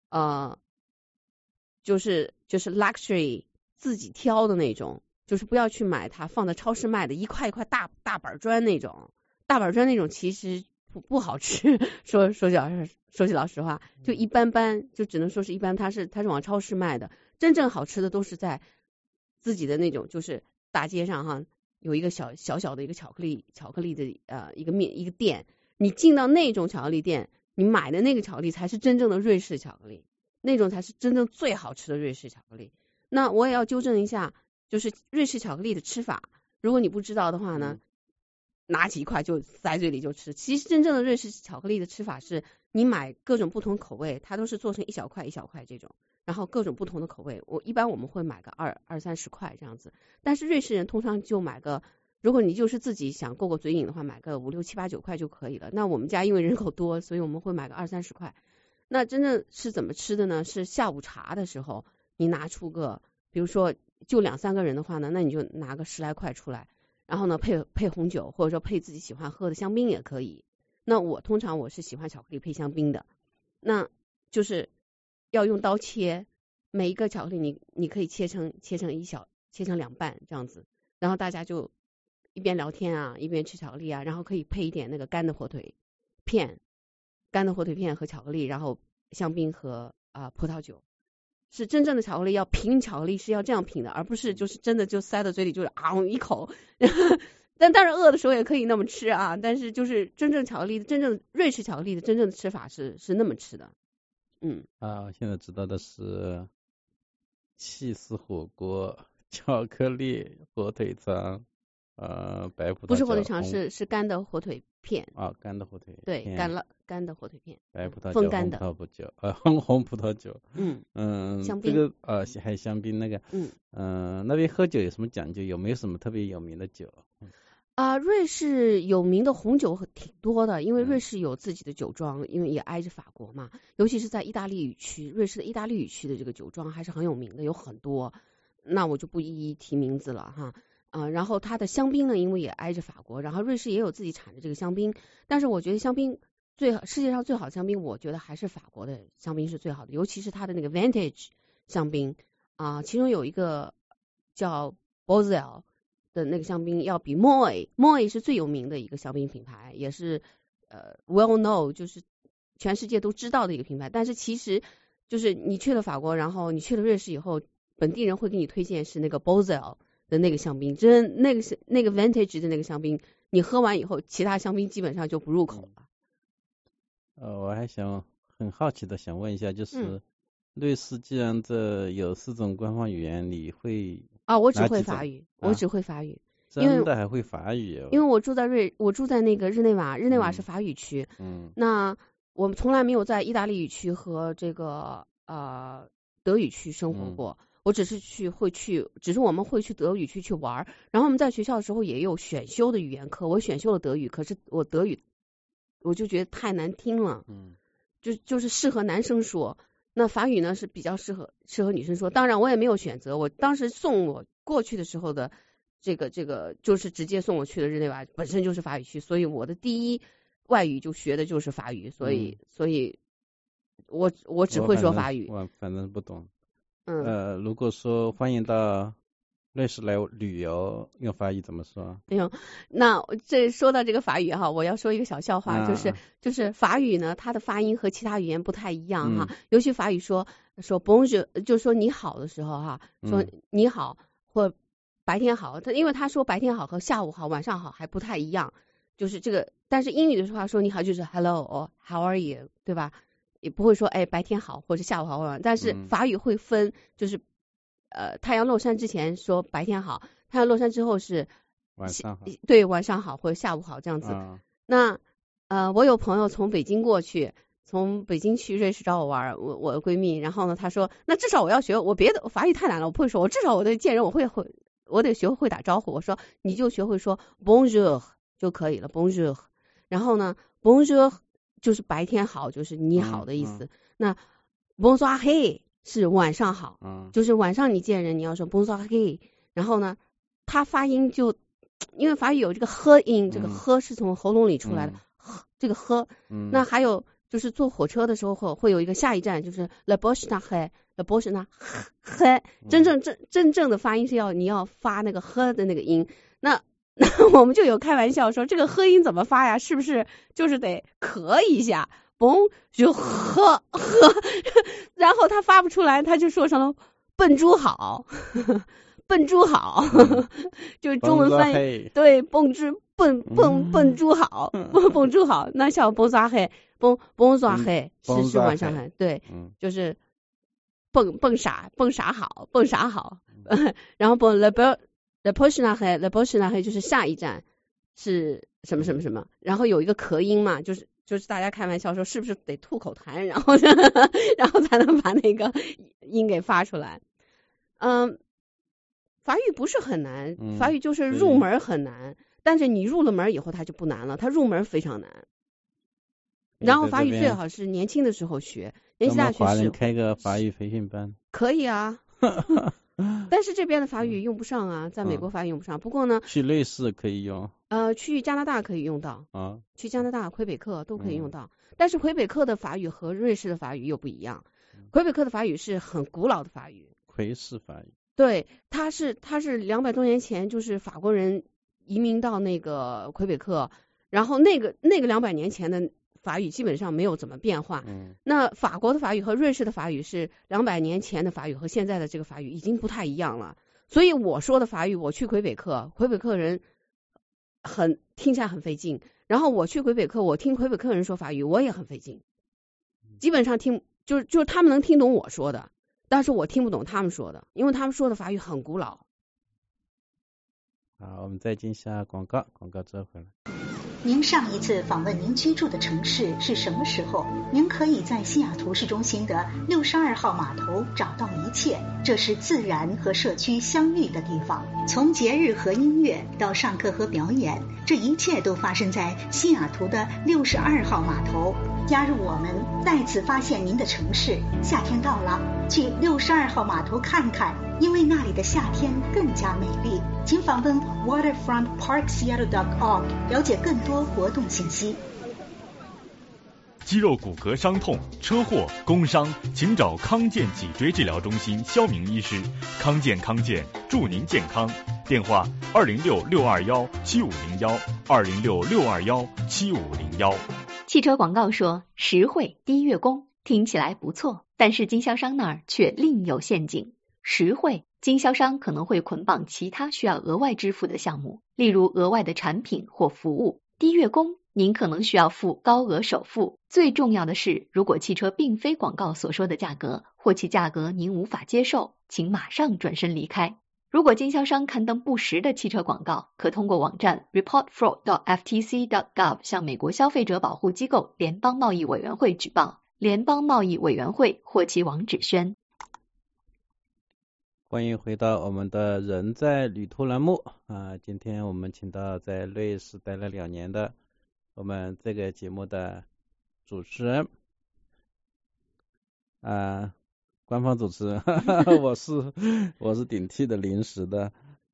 就是 luxury 自己挑的那种，就是不要去买它放在超市卖的一块一块大板砖那种，大板砖那种其实不好吃，说句老实话，就一般般，就只能说是一般。它是往超市卖的，真正好吃的都是在自己的那种，就是大街上哈，有一个小的一个巧克力的一个店，你进到那种巧克力店，你买的那个巧克力才是真正的瑞士巧克力，那种才是真正最好吃的瑞士巧克力。那我也要纠正一下，就是瑞士巧克力的吃法，如果你不知道的话呢，拿起一块就塞嘴里就吃。其实真正的瑞士巧克力的吃法是，你买各种不同口味，它都是做成一小块一小块这种，然后各种不同的口味。一般我们会买个20-30块这样子，但是瑞士人通常就买个，如果你就是自己想过嘴瘾的话，买个5、6、7、8、9块就可以了。那我们家因为人口多，所以我们会买个20-30块。 那真正是怎么吃的呢？是下午茶的时候，你拿出个，比如说就2-3个人的话呢，那你就拿个10来块出来，然后呢配红酒，或者说配自己喜欢喝的香槟也可以。那通常我是喜欢巧克力配香槟的，那就是要用刀切，每一个巧克力你可以切成2半这样子，然后大家就一边聊天啊，一边吃巧克力啊，然后可以配一点那个干的火腿片和巧克力，然后香槟和葡萄酒。是真正的巧克力，要品巧克力是要这样品的，而不是就是真的就塞到嘴里就是一口。但当然饿的时候也可以那么吃啊，但是就是真正瑞士巧克力的真正的吃法是那么吃的。 现在知道的是起司火锅、巧克力、火腿肠，白葡萄酒。 不是火腿肠，是干的火腿片。 干的火腿片。 对，干的火腿片。 白葡萄酒、 风干的红葡萄酒。 香槟。 这个还有香槟那个。那边喝酒有什么讲究？有没有什么特别有名的酒？ 瑞士有名的红酒挺多的，因为瑞士有自己的酒庄，因为也挨着法国嘛，尤其是在意大利语区，瑞士的意大利语区的这个酒庄还是很有名的，有很多，那我就不一一提名字了哈。然后它的香槟呢，因为也挨着法国，然后瑞士也有自己产的这个香槟，但是我觉得香槟世界上最好的香槟，我觉得还是法国的香槟是最好的，尤其是它的那个 Vintage 香槟其中有一个叫 Bosel的那个香槟要比 Moët 是最有名的一个香槟品牌，也是well known， 就是全世界都知道的一个品牌。但是其实就是你去了法国，然后你去了瑞士以后，本地人会给你推荐是那个 Bosel 的那个香槟，真那个是那个 Vintage 的那个香槟，你喝完以后，其他香槟基本上就不入口了。 我还很好奇的想问一下，就是瑞士既然这有4种官方语言，你会我只会法语，我只会法语。 真的还会法语？ 因为我住在那个日内瓦是法语区。那我们从来没有在意大利语区和这个德语区生活过。我只是我们会去德语区去玩，然后我们在学校的时候也有选修的语言课，我选修了德语，可是我德语我就觉得太难听了，就是适合男生说，那法语呢是比较适合女生说。当然我也没有选择，我当时送我过去的时候的这个就是直接送我去的日内瓦，本身就是法语区，所以我的第一外语就学的就是法语，所以我只会说法语。 我反正不懂。如果说欢迎到瑞士来旅游，用法语怎么说？ 那这说到这个法语哈，我要说一个小笑话，就是法语呢，它的发音和其他语言不太一样哈。尤其法语说 bonjour， 就说你好的时候哈，说你好或白天好，因为他说白天好和下午好、晚上好还不太一样，就是这个。但是英语的话说你好就是 hello or how are you， 对吧？也不会说白天好或者下午好或者晚上，但是法语会分，就是太阳落山之前说白天好，太阳落山之后是晚上好， 对，晚上好或者下午好这样子。那我有朋友从北京过去，从北京去瑞士找我玩，我的闺蜜，然后呢她说那至少我要学，我别的法语太难了我不会说，我至少我得见人我得学会打招呼。我说你就学会说 bonjour 就可以了 bonjour， 然后呢 bonjour 就是白天好，就是你好的意思。那 bonsoir hey 是晚上好，就是晚上你见人你要说 bonsoir hey， 然后呢它发音就因为法语有这个呵音，这个呵是从喉咙里出来的，这个呵。那还有就是坐火车的时候会有一个下一站就是 la Boschnache la Boschnache 真正的发音是你要发那个呵的那个音。那我们就有开玩笑说这个呵音怎么发呀？是不是就是得咳一下，嘣就呵，然后他发不出来，他就说成了笨猪好，笨猪好，就是中文翻译对笨猪好，笨猪好。那像蹦刷黑，蹦刷黑是晚上黑，对，就是蹦傻好，然后蹦Le Boschnache 就是下一站是什么什么什么，然后有一个咳音嘛，就是大家开玩笑说是不是得吐口痰，然后才能把那个音给发出来。法语不是很难，法语就是入门很难，但是你入了门以后它就不难了，它入门非常难。 然后法语最好是年轻的时候学，年纪大学华人开个法语培训班可以啊。但是这边的法语用不上啊，在美国法语用不上。不过呢， 去瑞士可以用， 去加拿大可以用到啊， 去加拿大魁北克都可以用到。但是魁北克的法语和瑞士的法语又不一样，魁北克的法语是很古老的法语， 魁式法语。 对，它是200多年前就是法国人移民到那个魁北克，然后那个200年前的法语基本上没有怎么变化。那法国的法语和瑞士的法语是200年前的法语和现在的这个法语已经不太一样了。所以我说的法语，我去魁北克，魁北克人听起来很费劲。然后我去魁北克，我听魁北克人说法语，我也很费劲。基本上就是他们能听懂我说的，但是我听不懂他们说的，因为他们说的法语很古老。 好，我们再进下广告之后回来。 您上一次访问您居住的城市是什么时候？您可以在西雅图市中心的62号码头找到一切，这是自然和社区相遇的地方。从节日和音乐到上课和表演，这一切都发生在西雅图的62号码头。加入我们，再次发现您的城市。夏天到了，去62号码头看看，因为那里的夏天更加美丽。请访问 waterfrontparkseattle.org 了解更多活动信息。 肌肉骨骼伤痛、车祸、工伤，请找康健脊椎治疗中心肖明医师。康健祝您健康。电话206-621-7501，206-621-7501。 汽车广告说实惠低月供，听起来不错，但是经销商那儿却另有陷阱。实惠，经销商可能会捆绑其他需要额外支付的项目，例如额外的产品或服务。低月供，您可能需要付高额首付。最重要的是，如果汽车并非广告所说的价格，或其价格您无法接受，请马上转身离开。如果经销商刊登不实的汽车广告，可通过网站 reportfraud.ftc.gov 向美国消费者保护机构联邦贸易委员会举报。联邦贸易委员会或其网址宣。 欢迎回到我们的人在旅途栏目啊！今天我们请到在瑞士待了2年的我们这个节目的主持人官方主持人我是顶替的临时的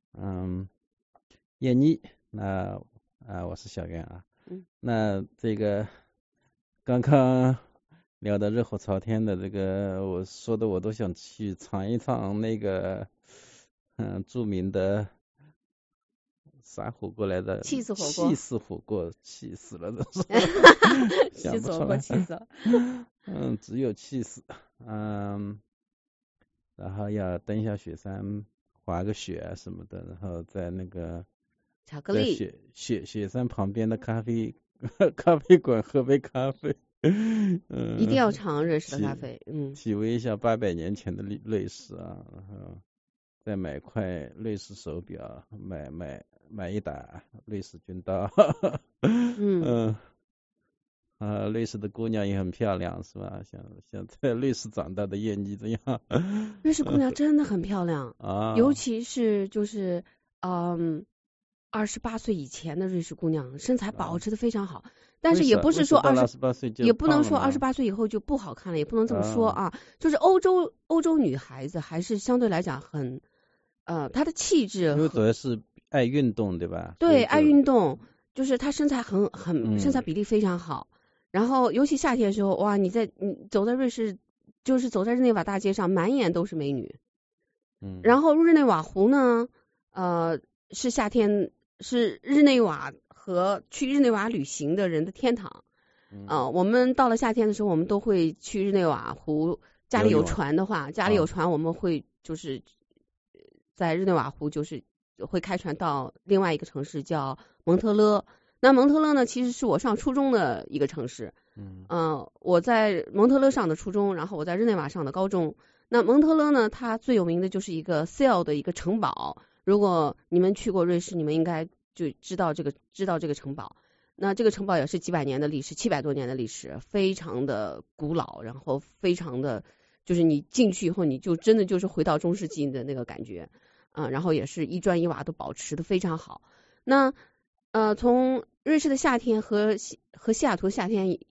叶妮，我是小袁啊。那这个刚刚聊得热火朝天的这个，我说的我都想去尝一尝那个著名的啥火锅来的？ 气死火锅。 气死火锅，气死了都是。 气死火锅，气死了。 只有气死。然后要登下雪山，滑个雪啊什么的，然后在那个巧克力雪山旁边的咖啡馆喝杯咖啡。 一定要尝瑞士的咖啡。 体味一下800年前的瑞士啊，然后再买块瑞士手表，买一打瑞士军刀。瑞士的姑娘也很漂亮，是吧？像在瑞士长大的燕妮这样。 瑞士姑娘真的很漂亮啊，尤其是就是28岁以前的瑞士姑娘，身材保持的非常好。但是也不是说 28岁就也不能说28岁以后就不好看了，也不能这么说啊。就是欧洲女孩子还是相对来讲很她的气质， 因为主要是爱运动，对吧？ 对，爱运动，就是她身材身材比例非常好。然后尤其夏天的时候，哇，你走在瑞士，就是走在日内瓦大街上，满眼都是美女。然后日内瓦湖呢，是夏天是日内瓦和去日内瓦旅行的人的天堂。我们到了夏天的时候，我们都会去日内瓦湖。家里有船的话，我们会就是在日内瓦湖，就是会开船到另外一个城市叫蒙特勒。那蒙特勒呢，其实是我上初中的一个城市。我在蒙特勒上的初中，然后我在日内瓦上的高中。那蒙特勒呢，它最有名的就是一个 Celle 的一个城堡。如果你们去过瑞士，你们应该就知道这个城堡。那这个城堡也是几百年的历史，700多年的历史，非常的古老，然后非常的，就是你进去以后，你就真的就是回到中世纪的那个感觉。然后也是一砖一瓦都保持的非常好。那从瑞士的夏天和西雅图的夏天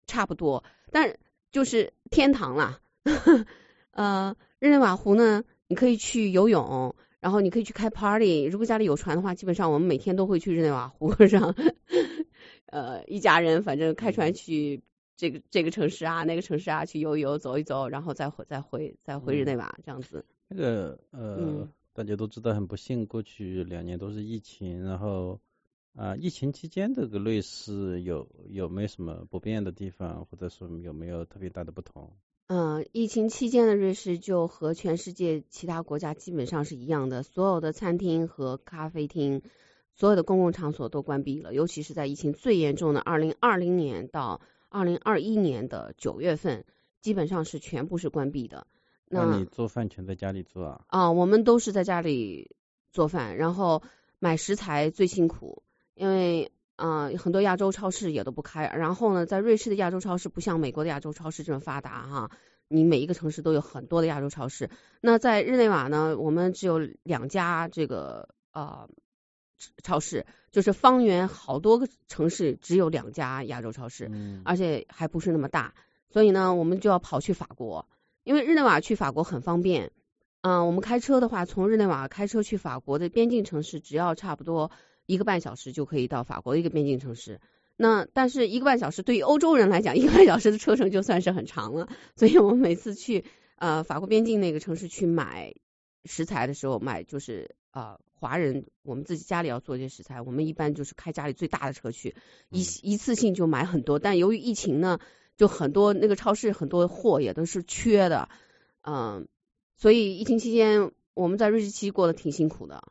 差不多，但就是天堂啦。日内瓦湖呢，你可以去游泳，然后你可以去开 party。如果家里有船的话，基本上我们每天都会去日内瓦湖上，一家人反正开船去这个城市啊，那个城市啊，去游一游，走一走，然后再回日内瓦这样子。 那个大家都知道很不幸，过去2年都是疫情，然后疫情期间这个瑞士有没有什么不便的地方，或者说有没有特别大的不同？ 疫情期间的瑞士就和全世界其他国家基本上是一样的，所有的餐厅和咖啡厅，所有的公共场所都关闭了，尤其是在疫情最严重的2020年到2021年的9月份，基本上是全部是关闭的。 那你做饭全在家里做啊？ 我们都是在家里做饭，然后买食材最辛苦，因为很多亚洲超市也都不开，然后呢，在瑞士的亚洲超市不像美国的亚洲超市这么发达哈，你每一个城市都有很多的亚洲超市。那在日内瓦呢，我们只有2家这个超市，就是方圆好多个城市只有2家亚洲超市，而且还不是那么大，所以呢，我们就要跑去法国，因为日内瓦去法国很方便。我们开车的话，从日内瓦开车去法国的边境城市，只要差不多1个半小时就可以到法国的一个边境城市。但是1个半小时对于欧洲人来讲，1个半小时的车程就算是很长了。所以我们每次去法国边境那个城市去买食材的时候，买就是华人我们自己家里要做这些食材，我们一般就是开家里最大的车去，一次性就买很多。但由于疫情呢，就很多那个超市很多货也都是缺的，所以疫情期间我们在瑞士期过得挺辛苦的。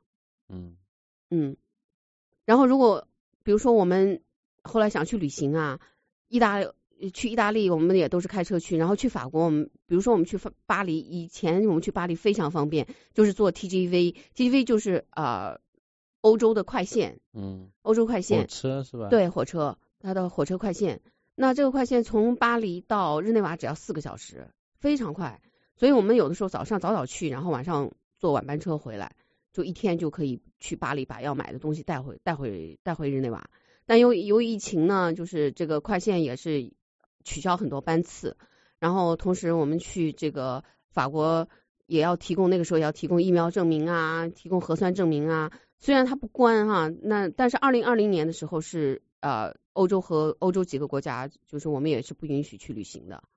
然后如果比如说我们后来想去旅行啊，去意大利我们也都是开车去，然后去法国比如说我们去巴黎，以前我们去巴黎非常方便，就是坐 TGV 就是欧洲的快线，欧洲快线火车是吧？ 对，火车，它的火车快线。那这个快线从巴黎到日内瓦只要4个小时，非常快。所以我们有的时候早上早去，然后晚上坐晚班车回来，就一天就可以去巴黎把要买的东西带回日内瓦。但由于疫情呢，就是这个快线也是取消很多班次，然后同时我们去这个法国也要提供，那个时候也要提供疫苗证明啊，提供核酸证明啊。虽然它不关哈，但是2020年的时候是欧洲几个国家，就是我们也是不允许去旅行的。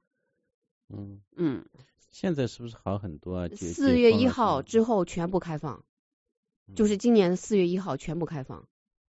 现在是不是好很多啊 ？4月1号之后全部开放，就是今年的4月1号全部开放。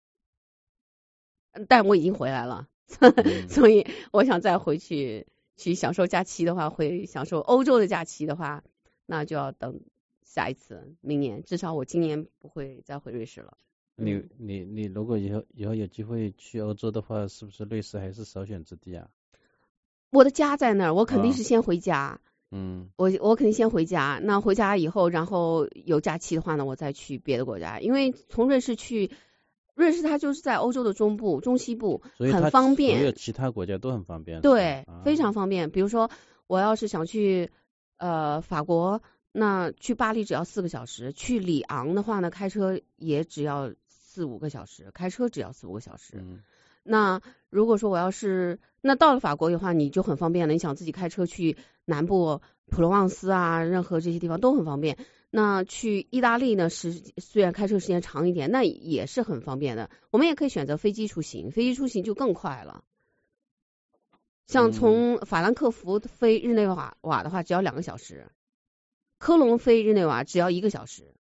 但我已经回来了，所以我想再回去享受假期的话，会享受欧洲的假期的话，那就要等下一次明年，至少我今年不会再回瑞士了。 你如果以后有机会去欧洲的话，是不是瑞士还是首选之地啊？ 我的家在那儿，我肯定是先回家。我肯定先回家。那回家以后，然后有假期的话呢，我再去别的国家。因为从瑞士去，瑞士它就是在欧洲的中部、中西部，很方便。 所有其他国家都很方便。 对，非常方便。比如说，我要是想去法国，那去巴黎只要4个小时，去里昂的话呢，开车也只要4-5个小时，开车只要4-5个小时。那如果说我要是到了法国的话，你就很方便了。你想自己开车去南部普罗旺斯啊，任何这些地方都很方便。那去意大利呢，虽然开车时间长一点，那也是很方便的。我们也可以选择飞机出行，飞机出行就更快了。像从法兰克福飞日内瓦的话，只要2个小时；科隆飞日内瓦只要1个小时。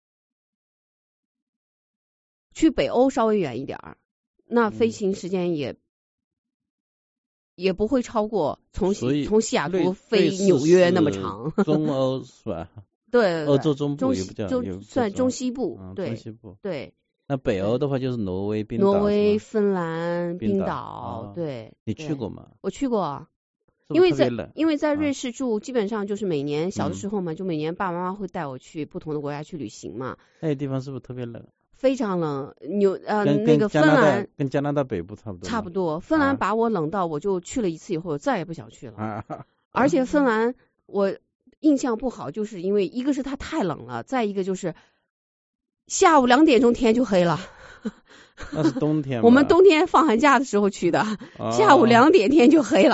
去北欧稍微远一点儿。那飞行时间也不会超过从西雅图飞纽约那么长。 中欧是吧？ 对， 欧洲中部也不叫， 就算中西部，对， 中西部。 对。 那北欧的话就是挪威、冰岛。 挪威、芬兰、冰岛，对。 你去过吗？ 我去过。因为在瑞士住，基本上就是每年小的时候嘛，就每年爸爸妈妈会带我去不同的国家去旅行嘛。 那些地方是不是特别冷？ 非常冷，那个芬兰跟加拿大北部差不多。 差不多，芬兰把我冷到我就去了1次以后，我再也不想去了。而且芬兰我印象不好，就是因为一个是它太冷了，再一个就是下午2点钟天就黑了。 那是冬天。 我们冬天放寒假的时候去的，下午2点天就黑了。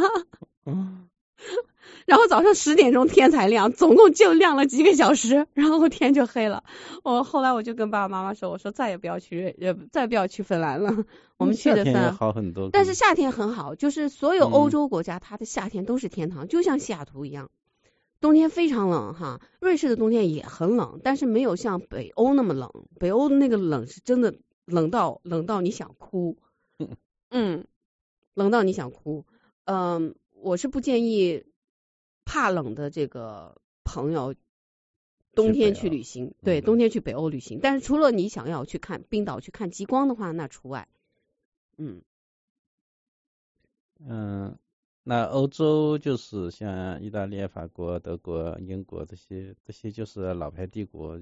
然后早上10点钟天才亮，总共就亮了几个小时，然后天就黑了。后来我就跟爸爸妈妈说，我说再也不要去芬兰了。我们去的芬兰好很多， 但是夏天很好，就是所有欧洲国家它的夏天都是天堂，就像西雅图一样。冬天非常冷哈，瑞士的冬天也很冷，但是没有像北欧那么冷。北欧的那个冷是真的冷到你想哭，冷到你想哭。我是不建议怕冷的这个朋友冬天去旅行，对，冬天去北欧旅行。但是除了你想要去看冰岛去看极光的话，那除外。 那欧洲就是像意大利、法国、德国、英国这些就是老牌帝国，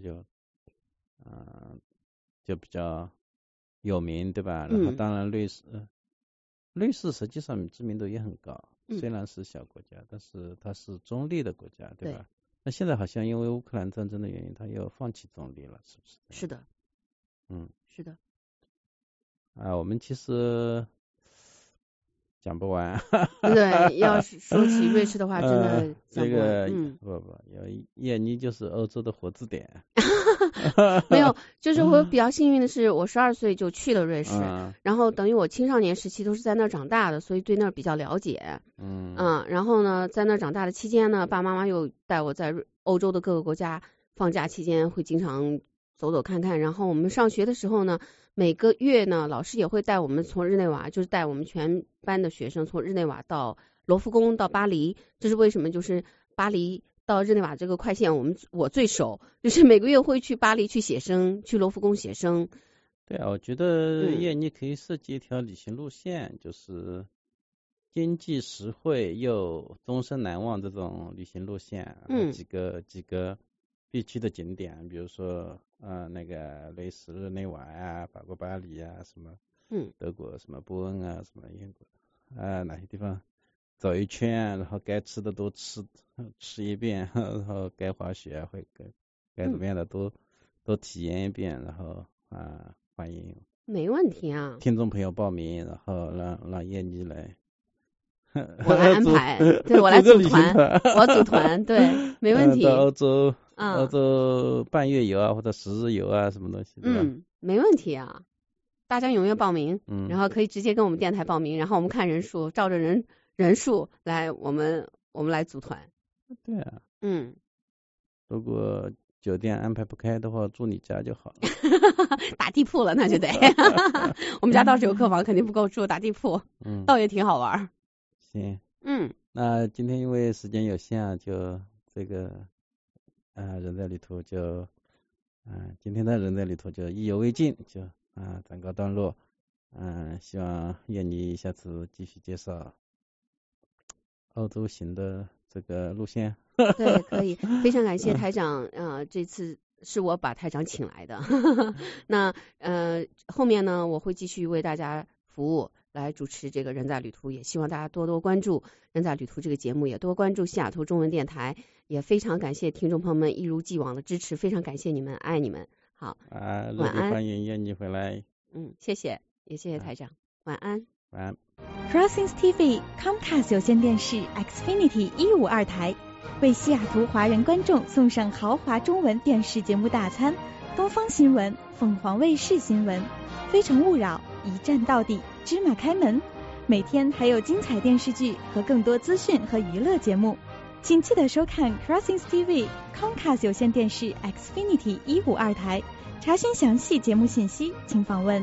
就比较有名，对吧？然后当然瑞士实际上知名度也很高，虽然是小国家，但是它是中立的国家，对吧？那现在好像因为乌克兰战争的原因，它又放弃中立了，是不是？ 是的，是的。 我们其实讲不完。 对，要是说起瑞士的话，真的这个叶妮就是欧洲的活字典。 没有，就是我比较幸运的是，我12岁就去了瑞士，然后等于我青少年时期都是在那儿长大的，所以对那儿比较了解。然后呢，在那儿长大的期间呢，爸爸妈妈又带我在欧洲的各个国家，放假期间会经常走走看看。然后我们上学的时候呢，每个月呢，老师也会带我们从日内瓦，就是带我们全班的学生从日内瓦到罗浮宫到巴黎。这是为什么？就是巴黎到日内瓦这个快线我最熟，就是每个月会去巴黎去写生，去罗浮宫写生。 对啊，我觉得你可以设计一条旅行路线，就是经济实惠又终身难忘这种旅行路线。几个必去的景点，比如说那个瑞士日内瓦啊，法国巴黎啊，什么德国什么波恩啊，什么英国哪些地方走一圈，然后该吃的都吃一遍，然后该滑雪会该怎么样的都体验一遍，然后欢迎没问题啊， 听众朋友报名，然后让叶妮来。 我来安排，对，我来组团，我组团，对，没问题。 到欧洲半月游啊，或者10日游啊，什么东西，对吧？ 没问题啊，大家踊跃报名，然后可以直接跟我们电台报名，然后我们看人数，照着人数来，我们来组团。 对啊，如果酒店安排不开的话，住你家就好了。 打地铺了，那就得。我们家倒是有客房，肯定不够住，打地铺，倒也挺好玩。 行，那今天因为时间有限啊，就这个人在旅途就今天的人在旅途就意犹未尽，就暂告段落。希望叶妮下次继续介绍欧洲行的这个路线。 对，可以，非常感谢台长，这次是我把台长请来的。那后面呢，我会继续为大家服务，来主持这个人在旅途，也希望大家多多关注人在旅途这个节目，也多关注西雅图中文电台，也非常感谢听众朋友们一如既往的支持，非常感谢你们，爱你们。好，晚安， 欢迎愿你回来。 谢谢，也谢谢台长，晚安。 晚安。 Crossings TV Comcast 有线电视 Xfinity 152台为西雅图华人观众送上豪华中文电视节目大餐，东方新闻、凤凰卫视新闻、非诚勿扰、一站到底、芝麻开门，每天还有精彩电视剧和更多资讯和娱乐节目，请记得收看 Crossings TV Comcast 有线电视 Xfinity 152台。查询详细节目信息，请访问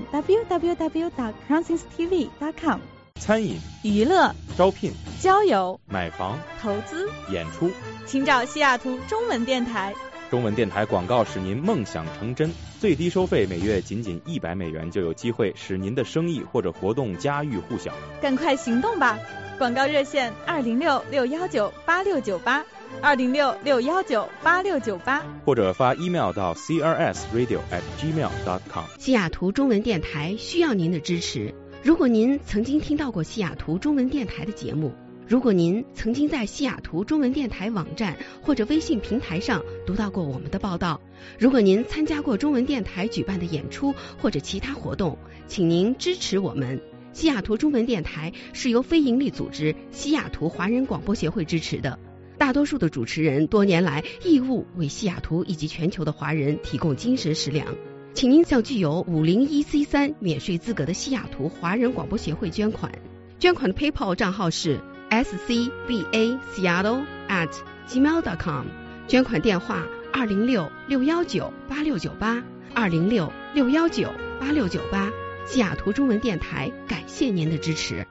www.crossingstv.com。 餐饮、 娱乐、 招聘、 交友、 买房、 投资、 演出， 请找西雅图中文电台。 中文电台广告使您梦想成真，最低收费每月仅$100就有机会使您的生意或者活动家喻户晓。 赶快行动吧！广告热线206-619-8698，206-619-8698， 或者发 email 到 crsradio@gmail.com。 西雅图中文电台需要您的支持。如果您曾经听到过西雅图中文电台的节目， 如果您曾经在西雅图中文电台网站或者微信平台上读到过我们的报道，如果您参加过中文电台举办的演出或者其他活动，请您支持我们。西雅图中文电台是由非营利组织西雅图华人广播协会支持的，大多数的主持人多年来义务为西雅图以及全球的华人提供精神食粮。请您向具有501C3免税资格的西雅图华人广播协会捐款。捐款的 PayPal 账号是scvaseattle@gmail.com， 捐款电话206-619-8698 206-619-8698。西雅图中文电台感谢您的支持。